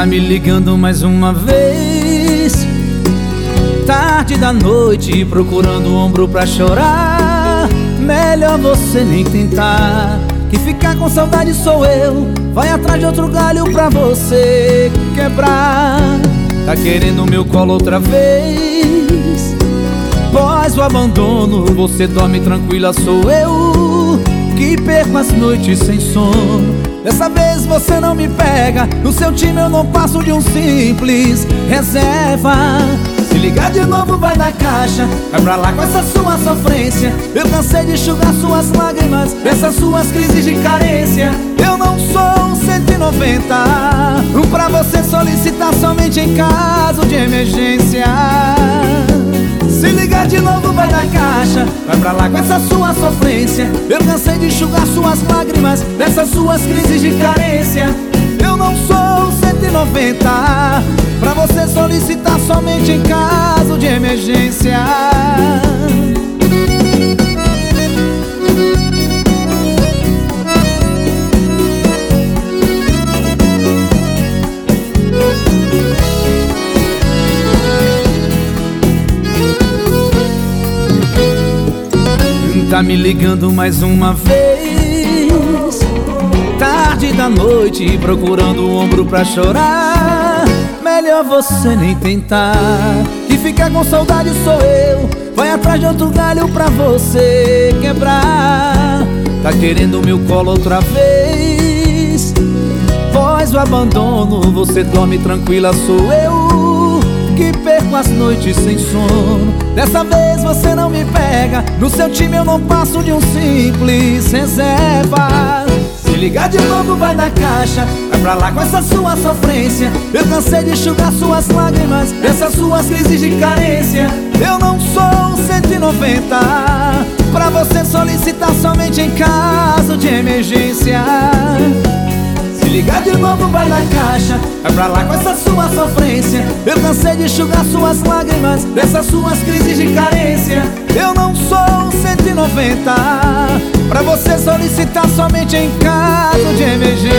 me ligando mais uma vez, tarde da noite, procurando um ombro pra chorar. Melhor você nem tentar, que ficar com saudade sou eu. Vai atrás de outro galho pra você quebrar. Tá querendo meu colo outra vez, após o abandono você dorme tranquila, sou eu que perco as noites sem sono. Dessa vez você não me pega, no seu time eu não passo de um simples reserva. Se ligar de novo vai na caixa, vai pra lá com essa sua sofrência. Eu cansei de enxugar suas lágrimas, dessas suas crises de carência. Eu não sou um 190 pra você solicitar somente em caso de emergência. Se ligar de novo vai na caixa, vai pra lá com essa sua sofrência. Eu cansei de enxugar suas lágrimas, dessas suas crises de carência. Eu não sou 190 pra você solicitar somente em caso de emergência. Tá me ligando mais uma vez, tarde da noite, procurando um ombro pra chorar. Melhor você nem tentar, que ficar com saudade sou eu. Vai atrás de outro galho pra você quebrar. Tá querendo meu colo outra vez, após o abandono você dorme tranquila, sou eu que perco as noites sem sono. Dessa vez você não me pega, no seu time eu não passo de um simples reserva. Se ligar de novo vai na caixa, vai pra lá com essa sua sofrência. Eu cansei de enxugar suas lágrimas, dessas suas crises de carência. Eu não sou 190 pra você solicitar somente em caso de emergência. Se ligar de novo vai na caixa, vai pra lá com essa sua sofrência. Eu cansei de enxugar suas lágrimas, dessas suas crises de carência. Eu não sou 190 pra você solicitar somente em caso de emergência.